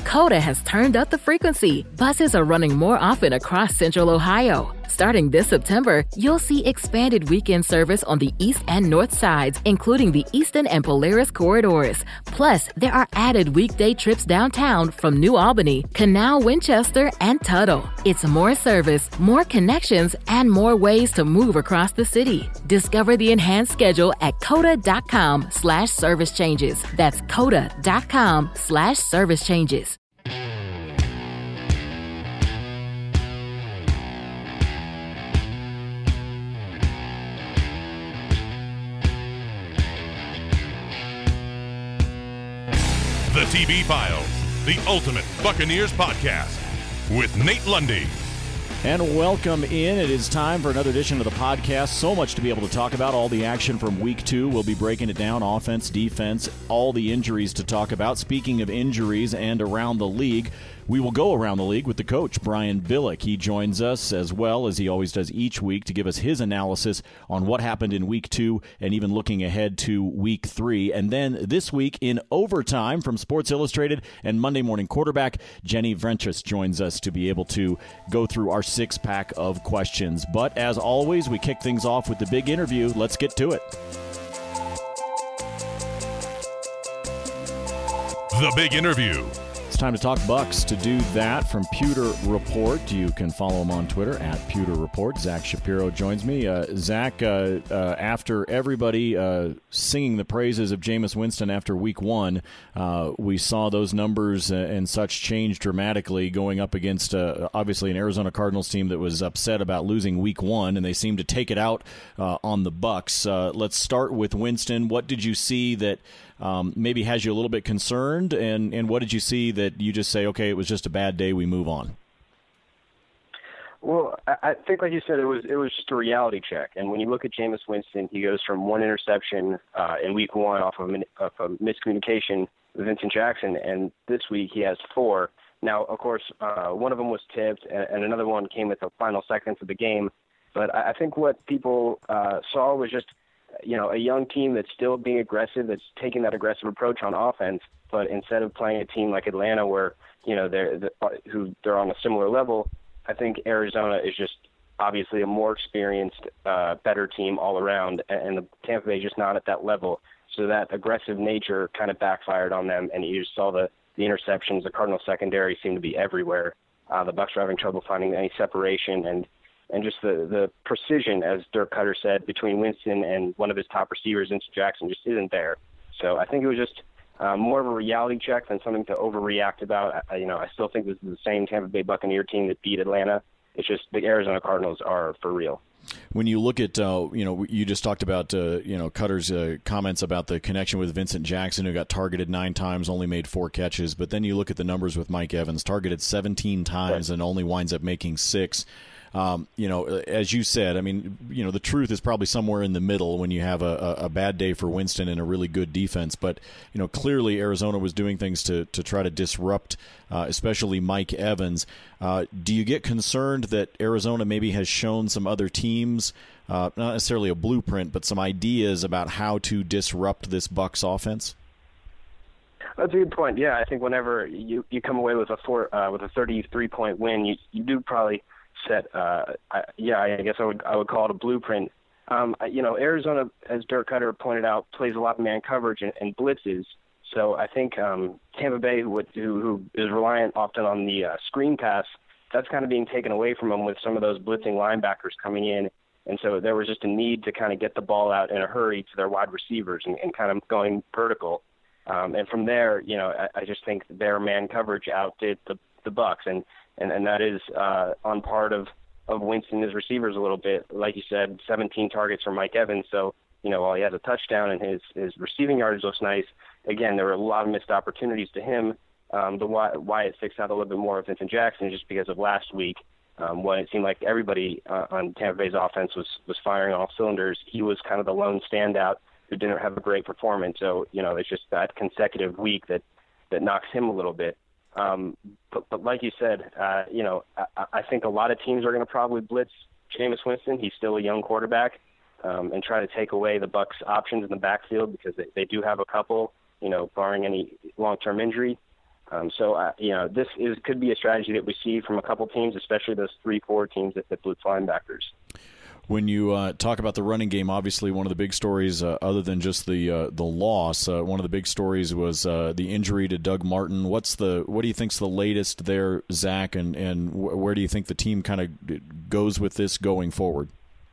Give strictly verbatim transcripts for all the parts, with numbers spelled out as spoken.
Coda has turned up the frequency. Buses are running more often across Central Ohio. Starting this September, you'll see expanded weekend service on the east and north sides, including the Eastern and Polaris corridors. Plus, there are added weekday trips downtown from New Albany, Canal, Winchester, and Tuttle. It's more service, more connections, and more ways to move across the city. Discover the enhanced schedule at coda.com slash service changes. That's coda.com slash service changes. The T V Files, the ultimate Buccaneers podcast with Nate Lundy. And welcome in. It is time for another edition of the podcast. So much to be able to talk about. All the action from week two. We'll be breaking it down. Offense, defense, all the injuries to talk about. Speaking of injuries and around the league, we will go around the league with the coach, Brian Billick. He joins us as well as he always does each week to give us his analysis on what happened in week two and even looking ahead to week three. And then this week in overtime from Sports Illustrated and Monday Morning Quarterback, Jenny Vrenches joins us to be able to go through our six-pack of questions. But as always, we kick things off with the big interview. Let's get to it. The big interview. Time to talk Bucks. To do that from Pewter Report, you can follow him on Twitter at Pewter Report. Zach Shapiro joins me. Uh, Zach, uh, uh, after everybody uh, singing the praises of Jameis Winston after week one, uh, we saw those numbers and such change dramatically going up against, uh, obviously, an Arizona Cardinals team that was upset about losing week one, and they seemed to take it out uh, on the Bucks. Uh, let's start with Winston. What did you see that Um, maybe has you a little bit concerned, and, and what did you see that you just say, okay, it was just a bad day, we move on? Well, I think, like you said, it was it was just a reality check. And when you look at Jameis Winston, he goes from one interception uh, in week one off of, off of miscommunication with Vincent Jackson, and this week he has four. Now, of course, uh, one of them was tipped, and, and another one came at the final seconds of the game. But I think what people uh, saw was just you know, a young team that's still being aggressive, that's taking that aggressive approach on offense, but instead of playing a team like Atlanta where, you know, they're, they're, who they're on a similar level, I think Arizona is just obviously a more experienced, uh, better team all around, and the Tampa Bay is just not at that level. So that aggressive nature kind of backfired on them, and you just saw the, the interceptions. The Cardinals secondary seemed to be everywhere. Uh, the Bucs were having trouble finding any separation, and And just the, the precision, as Dirk Cutter said, between Winston and one of his top receivers, Vincent Jackson, just isn't there. So I think it was just uh, more of a reality check than something to overreact about. I, you know, I still think this is the same Tampa Bay Buccaneer team that beat Atlanta. It's just the Arizona Cardinals are for real. When you look at, uh, you know, you just talked about, uh, you know, Cutter's uh, comments about the connection with Vincent Jackson, who got targeted nine times, only made four catches. But then you look at the numbers with Mike Evans, targeted seventeen times right. and only winds up making six. Um, you know, as you said, I mean, you know, the truth is probably somewhere in the middle when you have a, a bad day for Winston and a really good defense. But, you know, clearly Arizona was doing things to, to try to disrupt, uh, especially Mike Evans. Uh, do you get concerned that Arizona maybe has shown some other teams, uh, not necessarily a blueprint, but some ideas about how to disrupt this Bucs offense? That's a good point. Yeah, I think whenever you, you come away with a four uh, with a thirty-three point win, you you do probably set, uh, I, yeah, I guess I would I would call it a blueprint. Um, you know, Arizona, as Dirk Cutter pointed out, plays a lot of man coverage and, and blitzes. So I think um, Tampa Bay, who, who is reliant often on the uh, screen pass, that's kind of being taken away from them with some of those blitzing linebackers coming in. And so there was just a need to kind of get the ball out in a hurry to their wide receivers and, and kind of going vertical. Um, and from there, you know, I, I just think their man coverage outdid the, the Bucs. And And, and that is uh, on part of, of Winston and his receivers a little bit. Like you said, seventeen targets for Mike Evans. So, you know, while he has a touchdown and his, his receiving yardage looks nice, again, there were a lot of missed opportunities to him. Um, the why, why it sticks out a little bit more with Vincent Jackson just because of last week um, when it seemed like everybody uh, on Tampa Bay's offense was, was firing on all cylinders. He was kind of the lone standout who didn't have a great performance. So, you know, it's just that consecutive week that, that knocks him a little bit. Um, but, but like you said, uh, you know, I, I think a lot of teams are going to probably blitz Jameis Winston. He's still a young quarterback, um, and try to take away the Bucs' options in the backfield because they, they do have a couple, you know, barring any long-term injury. Um, so, uh, you know, this is could be a strategy that we see from a couple teams, especially those three, four teams that, that blitz linebackers. When you uh, talk about the running game, obviously one of the big stories, uh, other than just the uh, the loss, uh, one of the big stories was uh, the injury to Doug Martin. What's the what do you think's the latest there, Zach, and and where do you think the team kind of goes with this going forward?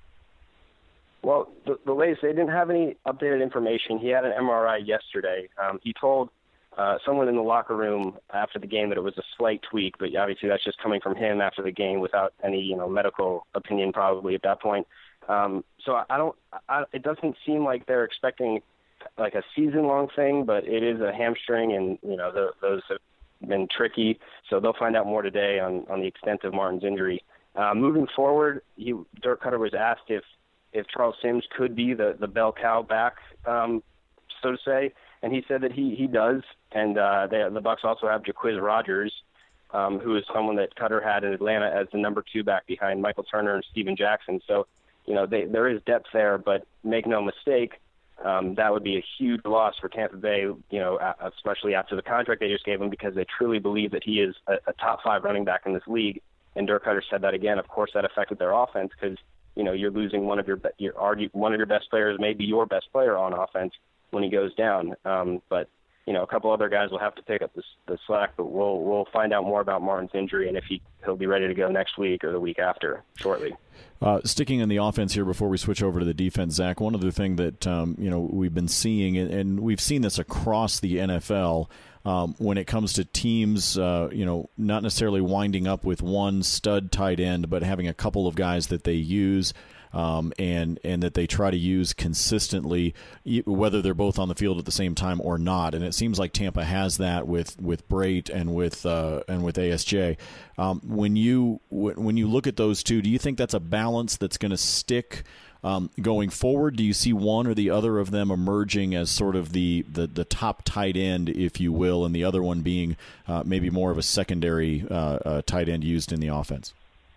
Well, the, the latest, they didn't have any updated information. He had an M R I yesterday. Um, he told uh, someone in the locker room after the game that it was a slight tweak, but obviously that's just coming from him after the game without any, you know, medical opinion probably at that point. Um, so I, I don't, I, it doesn't seem like they're expecting like a season-long thing, but it is a hamstring, and you know the, those have been tricky. So they'll find out more today on, on the extent of Martin's injury. Uh, moving forward, he, Dirk Koetter was asked if if Charles Sims could be the, the bell cow back, um, so to say, and he said that he, he does. And uh, they, the Bucs also have Jacquizz Rodgers, um, who is someone that Koetter had in Atlanta as the number two back behind Michael Turner and Steven Jackson. So, you know, they, there is depth there, but make no mistake, um, that would be a huge loss for Tampa Bay, you know, especially after the contract they just gave him, because they truly believe that he is a, a top five running back in this league. And Dirk Koetter said that again. Of course, that affected their offense because, you know, you're losing one of your, your one of your best players, maybe your best player on offense when he goes down. Um, but, you know, a couple other guys will have to pick up the, the slack, but we'll we'll find out more about Martin's injury and if he, he'll be ready to go next week or the week after shortly. Uh, sticking in the offense here before we switch over to the defense, Zach, one other thing that, um, you know, we've been seeing, and, and we've seen this across the N F L, um, when it comes to teams, uh, you know, not necessarily winding up with one stud tight end, but having a couple of guys that they use um, and and that they try to use consistently, whether they're both on the field at the same time or not. And it seems like Tampa has that with with Brate and with uh, and with A S J. Um, when you when you look at those two, do you think that's a balance that's going to stick um, going forward? Do you see one or the other of them emerging as sort of the, the, the top tight end, if you will, and the other one being uh, maybe more of a secondary uh, uh, tight end used in the offense?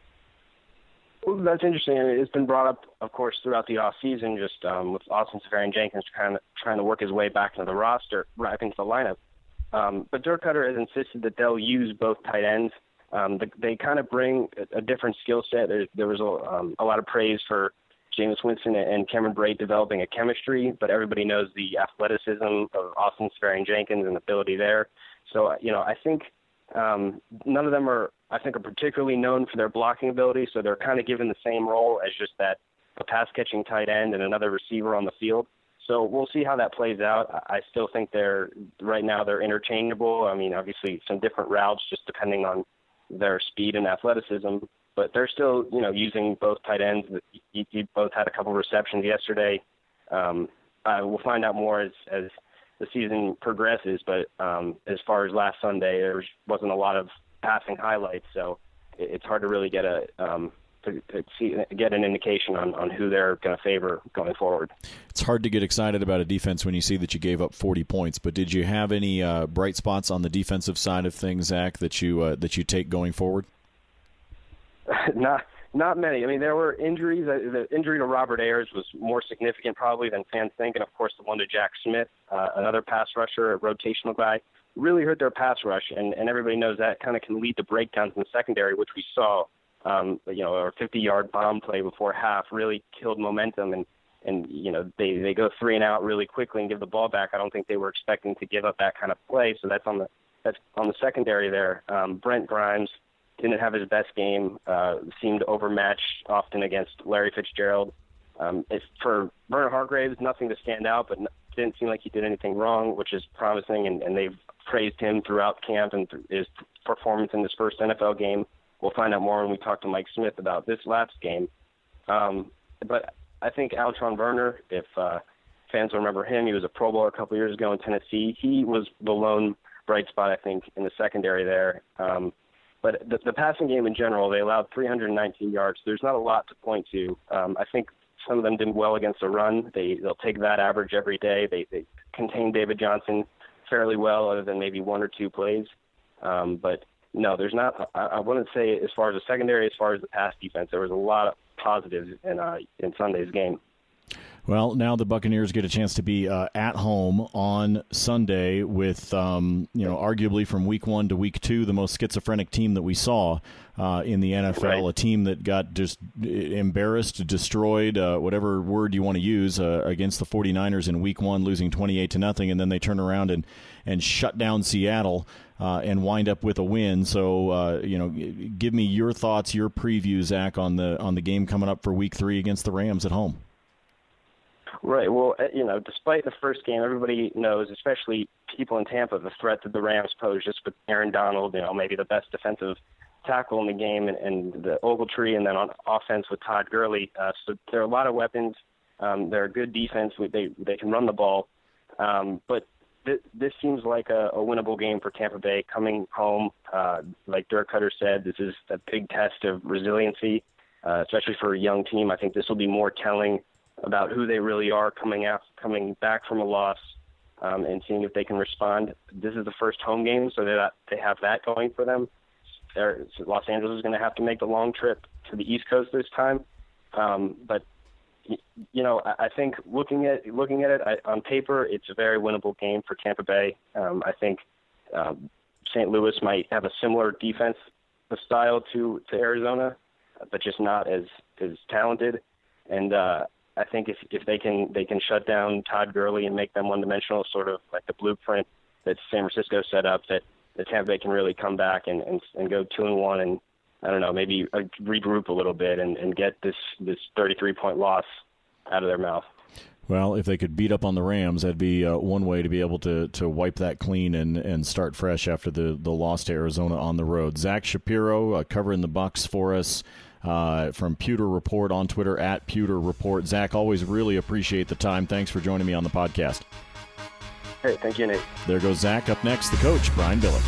Well, that's interesting. I mean, it's been brought up, of course, throughout the offseason, just um, with Austin Seferian-Jenkins trying to, trying to work his way back into the roster, right into the lineup. Um, but Dirk Koetter has insisted that they'll use both tight ends. Um, the, they kind of bring a, a different skill set. There, there was a, um, a lot of praise for Jameis Winston and Cameron Brate developing a chemistry, but everybody knows the athleticism of Austin Seferian-Jenkins and ability there. So, you know, I think um, none of them are, I think, are particularly known for their blocking ability, so they're kind of given the same role as just that a pass-catching tight end and another receiver on the field. So we'll see how that plays out. I still think they're, right now, they're interchangeable. I mean, obviously some different routes just depending on their speed and athleticism, but they're still, you know, using both tight ends. You, you both had a couple receptions yesterday. Um, uh, we'll find out more as, as the season progresses, but um, as far as last Sunday, there wasn't a lot of passing highlights, so it's hard to really get a um, to, to see, get an indication on, on who they're going to favor going forward. It's hard to get excited about a defense when you see that you gave up forty points. But did you have any uh, bright spots on the defensive side of things, Zach, that you uh, that you take going forward? not not many. I mean, there were injuries. The injury to Robert Ayers was more significant probably than fans think, and of course the one to Jack Smith, uh, another pass rusher, a rotational guy, really hurt their pass rush, and, and everybody knows that kind of can lead to breakdowns in the secondary, which we saw. Um, you know, a fifty-yard bomb play before half really killed momentum, and, and you know, they, they go three and out really quickly and give the ball back. I don't think they were expecting to give up that kind of play, so that's on the that's on the secondary there. Um, Brent Grimes didn't have his best game, uh, seemed overmatched often against Larry Fitzgerald. Um, it's, for Bernard Hargraves, nothing to stand out, but didn't seem like he did anything wrong, which is promising, and, and they've praised him throughout camp and th- his performance in his first N F L game. We'll find out more when we talk to Mike Smith about this last game. Um, but I think Altron Werner, if uh, fans remember him, he was a Pro Bowler a couple years ago in Tennessee. He was the lone bright spot, I think, in the secondary there. Um, but the, the passing game in general, they allowed three hundred nineteen yards. There's not a lot to point to. Um, I think some of them did well against the run. They, they'll take that average every day. They, they contain David Johnson fairly well, other than maybe one or two plays. Um, but no, there's not. I, I wouldn't say as far as the secondary, as far as the pass defense, there was a lot of positives in uh, in Sunday's game. Well, now the Buccaneers get a chance to be uh, at home on Sunday with, um, you know, arguably from week one to week two, the most schizophrenic team that we saw uh, in the N F L, right. a team that got just embarrassed, destroyed, uh, whatever word you want to use, uh, against the 49ers in week one, losing twenty-eight to nothing, and then they turn around and, and shut down Seattle uh, and wind up with a win. So, uh, you know, give me your thoughts, your preview, Zach, on the on the game coming up for week three against the Rams at home. Right. Well, you know, despite the first game, everybody knows, especially people in Tampa, the threat that the Rams pose just with Aaron Donald, you know, maybe the best defensive tackle in the game, and, and the Ogletree, and then on offense with Todd Gurley. Uh, so there are a lot of weapons. Um, they're a good defense. They they can run the ball. Um, but th- this seems like a, a winnable game for Tampa Bay coming home. Uh, like Dirk Cutter said, this is a big test of resiliency, uh, especially for a young team. I think this will be more telling about who they really are coming out, coming back from a loss, um, and seeing if they can respond. This is the first home game, so that they have that going for them. They're, so Los Angeles is going to have to make the long trip to the East Coast this time. Um, but you know, I, I think looking at looking at it I, on paper, it's a very winnable game for Tampa Bay. Um, I think um, Saint Louis might have a similar defense style to to Arizona, but just not as as talented. And uh, I think if if they can they can shut down Todd Gurley and make them one-dimensional, sort of like the blueprint that San Francisco set up, that the Tampa Bay can really come back and, and, and go two and one, and I don't know, maybe regroup a little bit and, and get this this thirty-three point loss out of their mouth. Well, if they could beat up on the Rams, that'd be uh, one way to be able to to wipe that clean and, and start fresh after the, the loss to Arizona on the road. Zach Shapiro uh, covering the Bucs for us. Uh, from Pewter Report on Twitter, at Pewter Report. Zach, always really appreciate the time. Thanks for joining me on the podcast. Hey, thank you, Nate. There goes Zach. Up next, the coach, Brian Billick.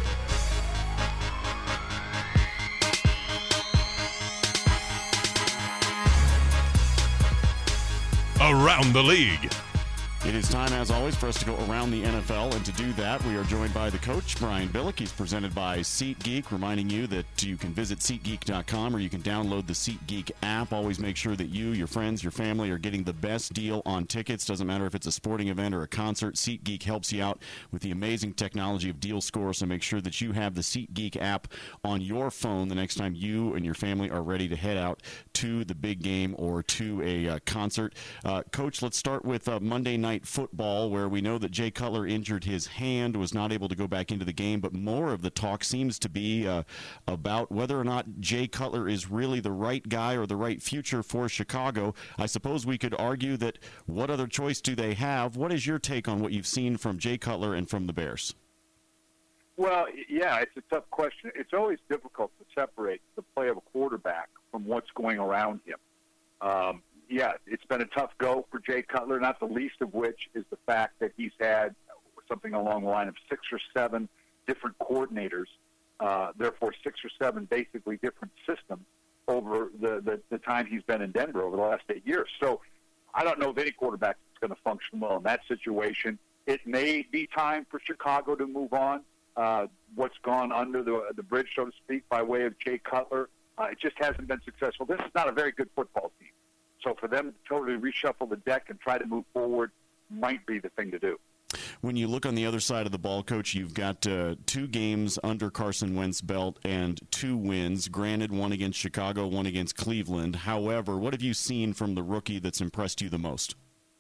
Around the League. It is time, as always, for us to go around the N F L, and to do that, we are joined by the coach, Brian Billick. He's presented by SeatGeek, reminding you that you can visit SeatGeek dot com or you can download the SeatGeek app. Always make sure that you, your friends, your family are getting the best deal on tickets. Doesn't matter if it's a sporting event or a concert. SeatGeek helps you out with the amazing technology of Deal Score, so make sure that you have the SeatGeek app on your phone the next time you and your family are ready to head out to the big game or to a uh, concert. Uh, Coach, let's start with uh, Monday night football, where we know that Jay Cutler injured his hand, was not able to go back into the game, but more of the talk seems to be uh, about whether or not Jay Cutler is really the right guy or the right future for Chicago. I suppose we could argue that what other choice do they have? What is your take on what you've seen from Jay Cutler and from the Bears? Well, yeah, it's a tough question. It's always difficult to separate the play of a quarterback from what's going around him. Um, Yeah, it's been a tough go for Jay Cutler, not the least of which is the fact that he's had something along the line of six or seven different coordinators, uh, therefore six or seven basically different systems over the, the, the time he's been in Denver over the last eight years. So I don't know of any quarterback that's going to function well in that situation. It may be time for Chicago to move on. Uh, what's gone under the, the bridge, so to speak, by way of Jay Cutler, uh, it just hasn't been successful. This is not a very good football team. So for them to totally reshuffle the deck and try to move forward might be the thing to do. When you look on the other side of the ball, Coach, you've got uh, two games under Carson Wentz's belt and two wins. Granted, one against Chicago, one against Cleveland. However, what have you seen from the rookie that's impressed you the most?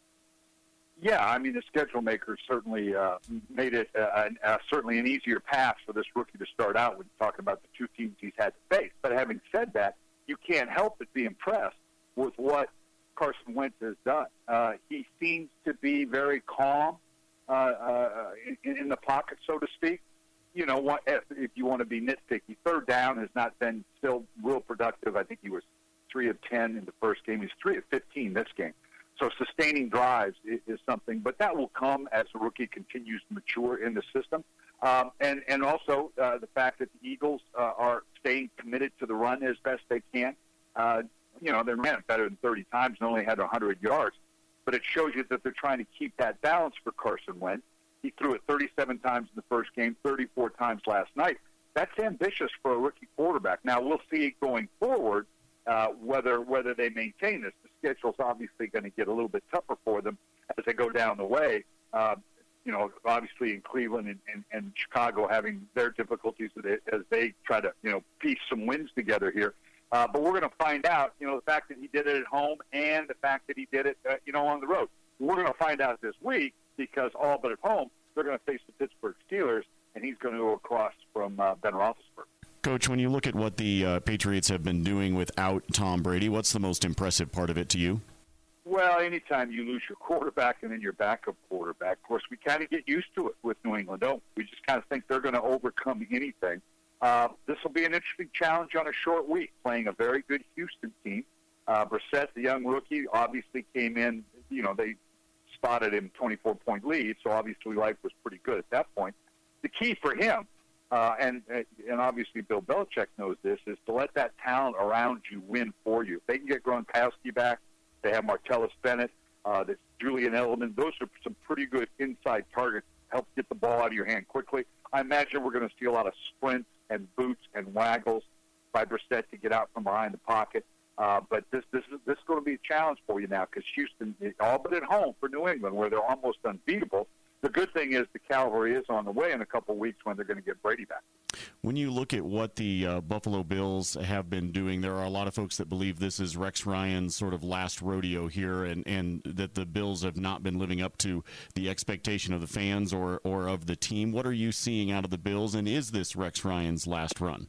Yeah, I mean, the schedule makers certainly uh, made it uh, uh, certainly an easier path for this rookie to start out when you're talking about the two teams he's had to face. But having said that, you can't help but be impressed with what Carson Wentz has done. Uh, he seems to be very calm uh, uh, in, in the pocket, so to speak. You know, what, if, if you want to be nitpicky, third down has not been still real productive. I think he was three of ten in the first game. He's three of fifteen this game. So sustaining drives is, is something, but that will come as the rookie continues to mature in the system. Um, and, and also uh, the fact that the Eagles uh, are staying committed to the run as best they can. Uh, You know, they ran it better than thirty times and only had one hundred yards. But it shows you that they're trying to keep that balance for Carson Wentz. He threw it thirty-seven times in the first game, thirty-four times last night. That's ambitious for a rookie quarterback. Now, we'll see going forward uh, whether whether they maintain this. The schedule's obviously going to get a little bit tougher for them as they go down the way. Uh, you know, obviously in Cleveland and, and, and Chicago having their difficulties as they try to, you know, piece some wins together here. Uh, but we're going to find out, you know, the fact that he did it at home and the fact that he did it, uh, you know, on the road. We're going to find out this week because all but at home, they're going to face the Pittsburgh Steelers, and he's going to go across from uh, Ben Roethlisberger. Coach, when you look at what the uh, Patriots have been doing without Tom Brady, what's the most impressive part of it to you? Well, anytime you lose your quarterback and then your backup quarterback, of course, we kind of get used to it with New England, don't we? We just kind of think they're going to overcome anything. Uh, this will be an interesting challenge on a short week, playing a very good Houston team. Uh, Brissett, the young rookie, obviously came in, you know, they spotted him twenty-four point lead, so obviously life was pretty good at that point. The key for him, uh, and and obviously Bill Belichick knows this, is to let that talent around you win for you. If they can get Gronkowski back, they have Martellus Bennett, uh, that's Julian Edelman. Those are some pretty good inside targets. Help get the ball out of your hand quickly. I imagine we're going to see a lot of sprints and boots and waggles by Brissett to get out from behind the pocket. Uh, but this this is this is going to be a challenge for you now because Houston, all but at home for New England, where they're almost unbeatable. The good thing is the cavalry is on the way in a couple of weeks when they're going to get Brady back. When you look at what the uh, Buffalo Bills have been doing, there are a lot of folks that believe this is Rex Ryan's sort of last rodeo here and, and that the Bills have not been living up to the expectation of the fans or, or of the team. What are you seeing out of the Bills, and is this Rex Ryan's last run?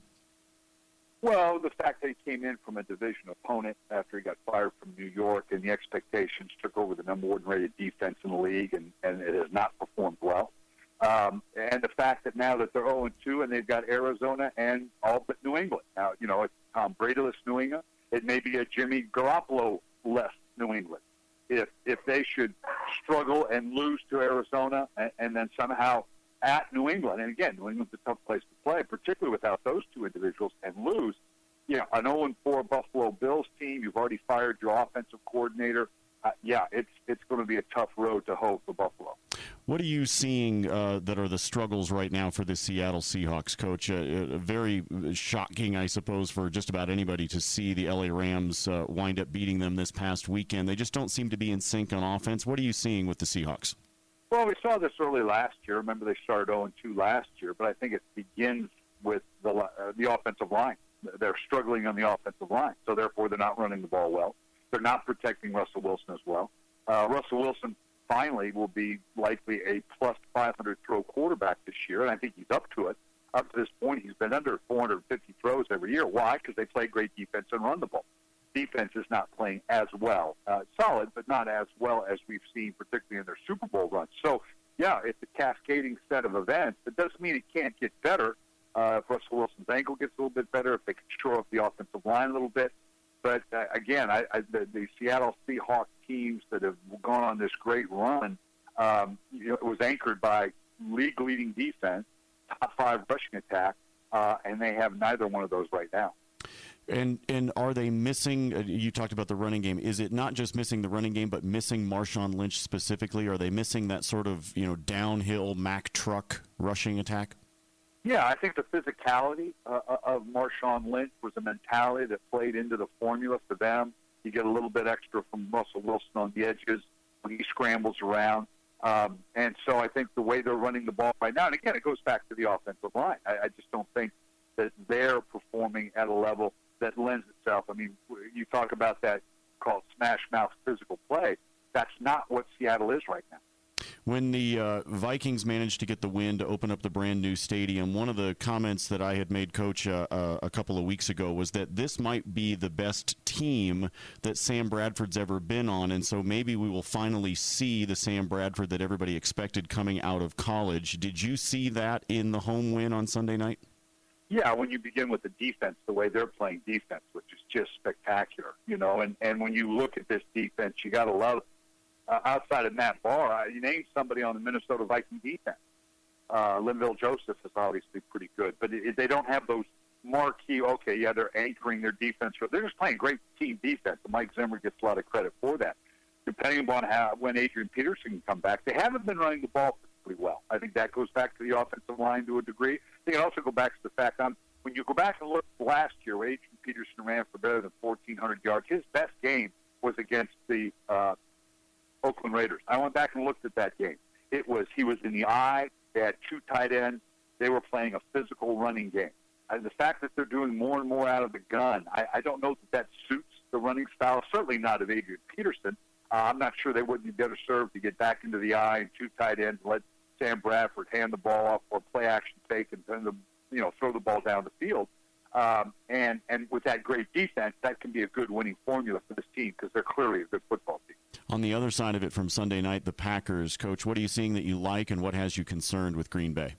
Well, the fact that he came in from a division opponent after he got fired from New York and the expectations took over the number one rated defense in the league, and, and it has not performed well. Um, and the fact that now that they're oh and two and they've got Arizona and all but New England. Now, you know, it's Tom Brady-less New England. It may be a Jimmy Garoppolo-less New England. If if they should struggle and lose to Arizona and, and then somehow at New England, and again, New England's a tough place to play, particularly without those two individuals, and lose, you know, an oh and four Buffalo Bills team, you've already fired your offensive coordinator. Uh, yeah, it's it's going to be a tough road to hoe for Buffalo. What are you seeing uh, that are the struggles right now for the Seattle Seahawks, Coach? Uh, uh, very shocking, I suppose, for just about anybody to see the L A Rams uh, wind up beating them this past weekend. They just don't seem to be in sync on offense. What are you seeing with the Seahawks? Well, we saw this early last year. Remember, they started oh and two last year, but I think it begins with the uh, the offensive line. They're struggling on the offensive line, so therefore they're not running the ball well. They're not protecting Russell Wilson as well. Uh, Russell Wilson finally will be likely a plus five hundred throw quarterback this year, and I think he's up to it. Up to this point, he's been under four hundred fifty throws every year. Why? Because they play great defense and run the ball. Defense is not playing as well. Uh, solid, but not as well as we've seen, particularly in their Super Bowl runs. So, yeah, it's a cascading set of events. It doesn't mean it can't get better. Uh, if Russell Wilson's ankle gets a little bit better, if they can shore up the offensive line a little bit. But, uh, again, I, I, the, the Seattle Seahawks teams that have gone on this great run, um, you know, it was anchored by league-leading defense, top five rushing attack, uh, and they have neither one of those right now. And and are they missing, uh, you talked about the running game, is it not just missing the running game, but missing Marshawn Lynch specifically? Are they missing that sort of, you know, downhill Mack truck rushing attack? Yeah, I think the physicality uh, of Marshawn Lynch was a mentality that played into the formula for them. You get a little bit extra from Russell Wilson on the edges when he scrambles around. Um, and so I think the way they're running the ball right now, and again, it goes back to the offensive line. I, I just don't think that they're performing at a level that lends itself. I mean, you talk about that called smash mouth physical play. That's not what Seattle is right now. When the uh, Vikings managed to get the win to open up the brand new stadium, one of the comments that I had made, Coach, uh, uh, a couple of weeks ago was that this might be the best team that Sam Bradford's ever been on, and so maybe we will finally see the Sam Bradford that everybody expected coming out of college. Did you see that in the home win on Sunday night? Yeah, when you begin with the defense, the way they're playing defense, which is just spectacular, you know, and, and when you look at this defense, you got to love it. Uh, outside of Matt Barr, uh, you name somebody on the Minnesota Viking defense. Uh, Linville Joseph is obviously pretty good, but it, it, they don't have those marquee, okay, yeah, they're anchoring their defense. They're just playing great team defense, and Mike Zimmer gets a lot of credit for that. Depending upon how when Adrian Peterson can come back, they haven't been running the ball pretty well. I think that goes back to the offensive line to a degree. I think it also goes back to the fact I'm when you go back and look last year, Adrian Peterson ran for better than fourteen hundred yards. His best game was against the uh, Oakland Raiders. I went back and looked at that game. It was he was in the eye. They had two tight ends. They were playing a physical running game. Uh, the fact that they're doing more and more out of the gun, I, I don't know that that suits the running style. Certainly not of Adrian Peterson. Uh, I'm not sure they wouldn't be better served to get back into the eye and two tight ends, let Sam Bradford hand the ball off or play action fake and then the you know throw the ball down the field. Um, and and with that great defense, that can be a good winning formula for this team because they're clearly a good football team. On the other side of it from Sunday night, the Packers. Coach, what are you seeing that you like and what has you concerned with Green Bay?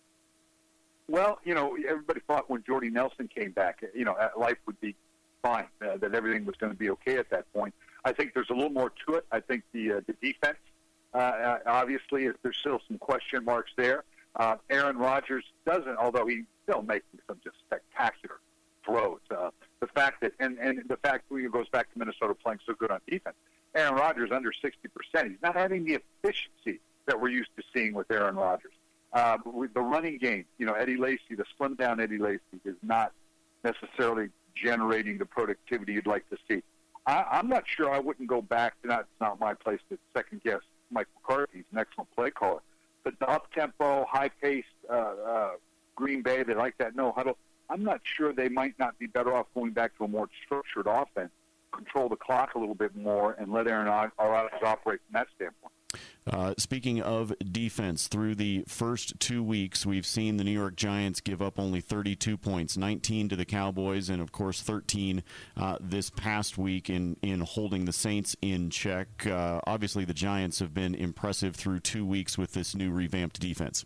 Well, you know, everybody thought when Jordy Nelson came back, you know, life would be fine, uh, that everything was going to be okay at that point. I think there's a little more to it. I think the uh, the defense, uh, obviously, there's still some question marks there. Uh, Aaron Rodgers doesn't, although he's still making some just spectacular throws. Uh, the fact that, and, and the fact that it goes back to Minnesota playing so good on defense. Aaron Rodgers under sixty percent. He's not having the efficiency that we're used to seeing with Aaron Rodgers. Uh, with the running game, you know, Eddie Lacy, the slim down Eddie Lacy is not necessarily generating the productivity you'd like to see. I, I'm not sure I wouldn't go back to, not, it's not my place to second guess Mike McCarthy. He's an excellent play caller. But the up-tempo, high-paced uh, uh, Green Bay, they like that no-huddle. I'm not sure they might not be better off going back to a more structured offense, control the clock a little bit more, and let Aaron Rodgers operate from that standpoint. Uh, speaking of defense, through the first two weeks, we've seen the New York Giants give up only thirty-two points, nineteen to the Cowboys, and, of course, thirteen uh, this past week in, in holding the Saints in check. Uh, obviously, the Giants have been impressive through two weeks with this new revamped defense.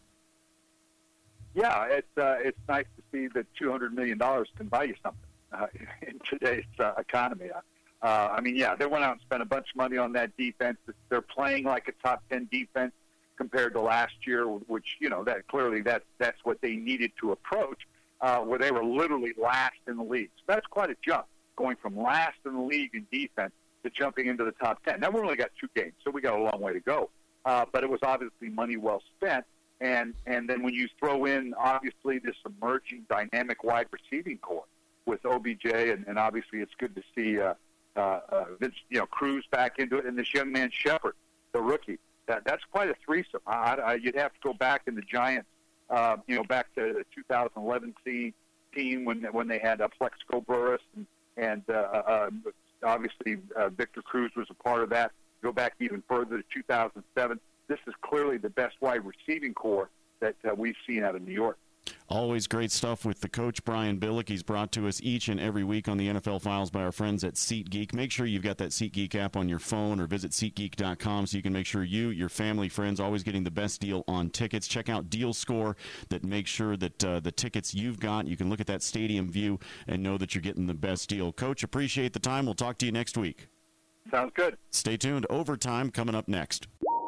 Yeah, it's, uh, it's nice to see that two hundred million dollars can buy you something uh, in today's uh, economy. Uh, I mean, yeah, they went out and spent a bunch of money on that defense. They're playing like a top ten defense compared to last year, which, you know, that clearly that, that's what they needed to approach, uh, where they were literally last in the league. So that's quite a jump, going from last in the league in defense to jumping into the top ten. Now, we only got two games, so we got a long way to go. Uh, but it was obviously money well spent. And, and then when you throw in, obviously, this emerging dynamic wide receiving core with O B J, and, and obviously it's good to see uh, Uh, uh, Vince, you know, Cruz back into it, and this young man Shepard, the rookie. That that's quite a threesome. I, I, you'd have to go back in the Giants, uh, you know, back to the two thousand eleven team when when they had uh, Plexico Burress and, and uh, uh, obviously uh, Victor Cruz was a part of that. Go back even further to two thousand seven. This is clearly the best wide receiving core that uh, we've seen out of New York. Always great stuff with the coach, Brian Billick. He's brought to us each and every week on the N F L Files by our friends at SeatGeek. Make sure you've got that SeatGeek app on your phone or visit SeatGeek dot com so you can make sure you, your family, friends, always getting the best deal on tickets. Check out Deal Score that makes sure that uh, the tickets you've got, you can look at that stadium view and know that you're getting the best deal. Coach, appreciate the time. We'll talk to you next week. Sounds good. Stay tuned. Overtime coming up next.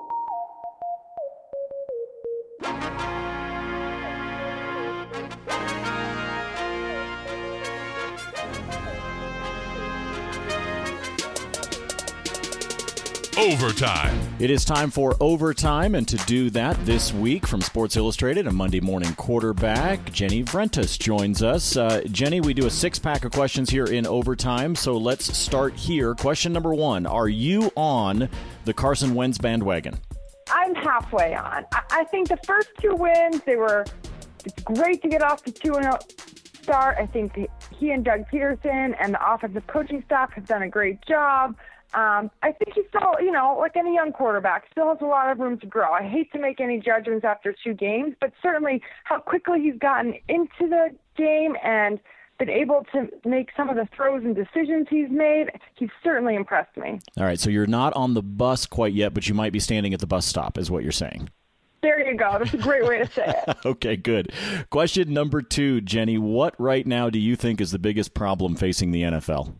Overtime. It is time for Overtime, and to do that this week from Sports Illustrated, a Monday morning quarterback, Jenny Vrentas joins us. Uh, Jenny, we do a six-pack of questions here in Overtime, so let's start here. Question number one, are you on the Carson Wentz bandwagon? I'm halfway on. I, I think the first two wins, they were, it's great to get off the two and oh start. I think he and Doug Peterson and the offensive coaching staff have done a great job. Um, I think he's still, you know, like any young quarterback, still has a lot of room to grow. I hate to make any judgments after two games, but certainly how quickly he's gotten into the game and been able to make some of the throws and decisions he's made, he's certainly impressed me. All right, so you're not on the bus quite yet, but you might be standing at the bus stop is what you're saying. There you go. That's a great way to say it. Okay, good. Question number two, Jenny, what right now do you think is the biggest problem facing the N F L?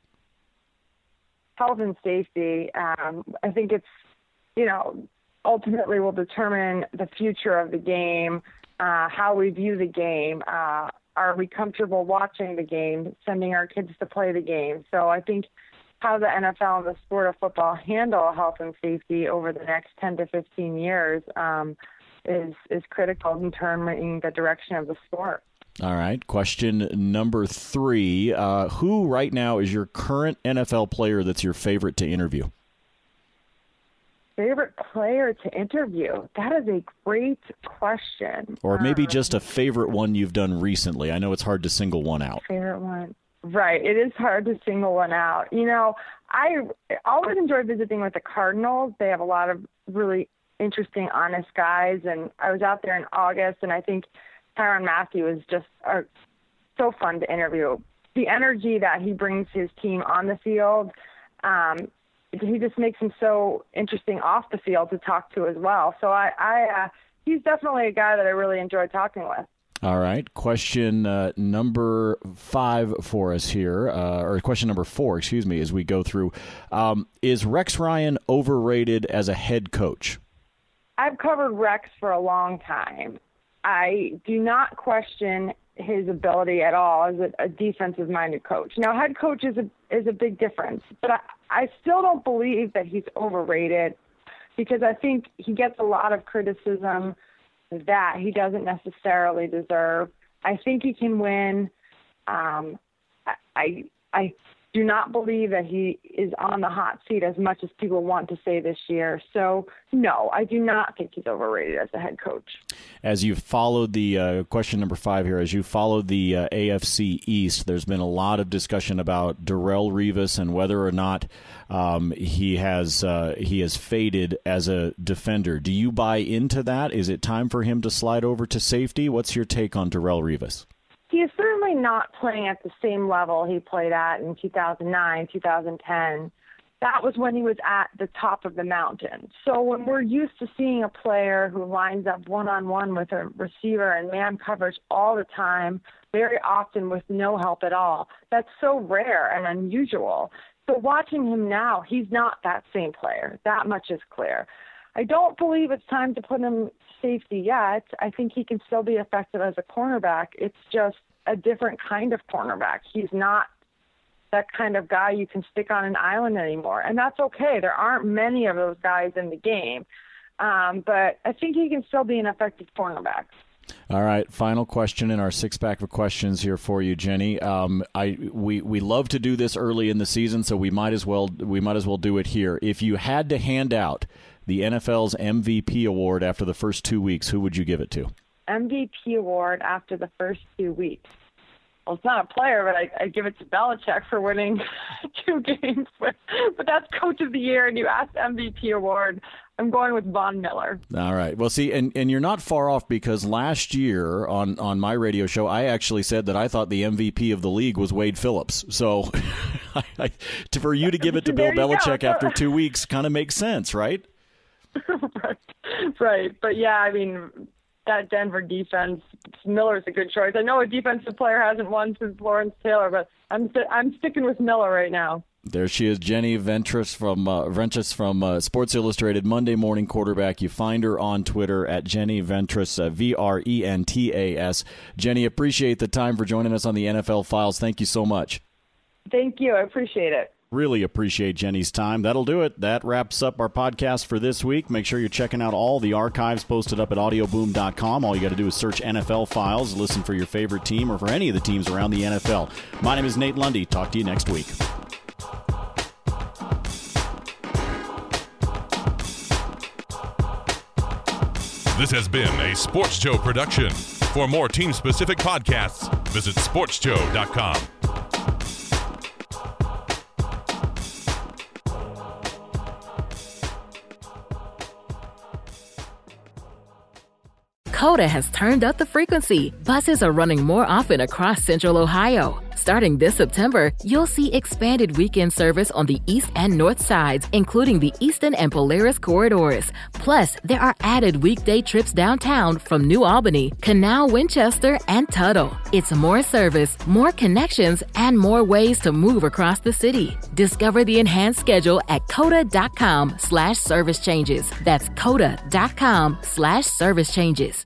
Health and safety. Um, I think it's, you know, ultimately will determine the future of the game, uh, how we view the game. Uh, are we comfortable watching the game, sending our kids to play the game? So I think how the N F L and the sport of football handle health and safety over the next ten to fifteen years um, is is critical in determining the direction of the sport. All right. Question number three. Uh, who right now is your current N F L player that's your favorite to interview? Favorite player to interview? That is a great question. Or maybe um, just a favorite one you've done recently. I know it's hard to single one out. Favorite one. Right. It is hard to single one out. You know, I always enjoy visiting with the Cardinals. They have a lot of really interesting, honest guys. And I was out there in August, and I think Tyrann Mathieu is just uh, so fun to interview. The energy that he brings his team on the field, um, he just makes him so interesting off the field to talk to as well. So I, I uh, he's definitely a guy that I really enjoy talking with. All right. Question uh, number five for us here, uh, or question number four, excuse me, as we go through. Um, is Rex Ryan overrated as a head coach? I've covered Rex for a long time. I do not question his ability at all as a, a defensive-minded coach. Now, head coach is a is a big difference, but I, I still don't believe that he's overrated because I think he gets a lot of criticism that he doesn't necessarily deserve. I think he can win. Um, I, I I do not believe that he is on the hot seat as much as people want to say this year. So, no, I do not think he's overrated as a head coach. As you've followed the uh, question number five here, as you followed the uh, A F C East, there's been a lot of discussion about Darrelle Revis and whether or not um, he has uh, he has faded as a defender. Do you buy into that? Is it time for him to slide over to safety? What's your take on Darrelle Revis? He is certainly not playing at the same level he played at in two thousand nine, two thousand ten. That was when he was at the top of the mountain. So when we're used to seeing a player who lines up one-on-one with a receiver and man coverage all the time, very often with no help at all, that's so rare and unusual. So watching him now, he's not that same player. That much is clear. I don't believe it's time to put him safety yet. I think he can still be effective as a cornerback. It's just a different kind of cornerback. He's not that kind of guy you can stick on an island anymore. And that's okay. There aren't many of those guys in the game. Um, but I think he can still be an effective cornerback. All right, final question in our six-pack of questions here for you, Jenny. Um, I we we love to do this early in the season, so we might as well we might as well do it here. If you had to hand out the N F L's M V P award after the first two weeks, who would you give it to? M V P award after the first two weeks. Well, it's not a player, but I, I give it to Belichick for winning two games. But, but that's Coach of the Year, and you asked M V P award. I'm going with Von Miller. All right. Well, see, and, and you're not far off because last year on, on my radio show, I actually said that I thought the M V P of the league was Wade Phillips. So I, I, to, for you to give it to Bill Belichick go. after two weeks kind of makes sense, right? right. Right. But, yeah, I mean, that Denver defense, Miller's a good choice. I know a defensive player hasn't won since Lawrence Taylor, but I'm I'm sticking with Miller right now. There she is, Jenny Ventris from uh, Ventris from uh, Sports Illustrated, Monday Morning Quarterback. You find her on Twitter at Jenny Ventris, uh, V R E N T A S. Jenny, appreciate the time for joining us on the N F L Files. Thank you so much. Thank you. I appreciate it. Really appreciate Jenny's time. That'll do it. That wraps up our podcast for this week. Make sure you're checking out all the archives posted up at audio boom dot com. All you got to do is search N F L Files, listen for your favorite team or for any of the teams around the N F L. My name is Nate Lundy. Talk to you next week. This has been a Sports Joe production. For more team-specific podcasts, visit sports joe dot com. Coda has turned up the frequency. Buses are running more often across Central Ohio. Starting this September, you'll see expanded weekend service on the east and north sides, including the Eastern and Polaris corridors. Plus, there are added weekday trips downtown from New Albany, Canal, Winchester, and Tuttle. It's more service, more connections, and more ways to move across the city. Discover the enhanced schedule at coda dot com slash service changes. That's coda dot com slash service changes.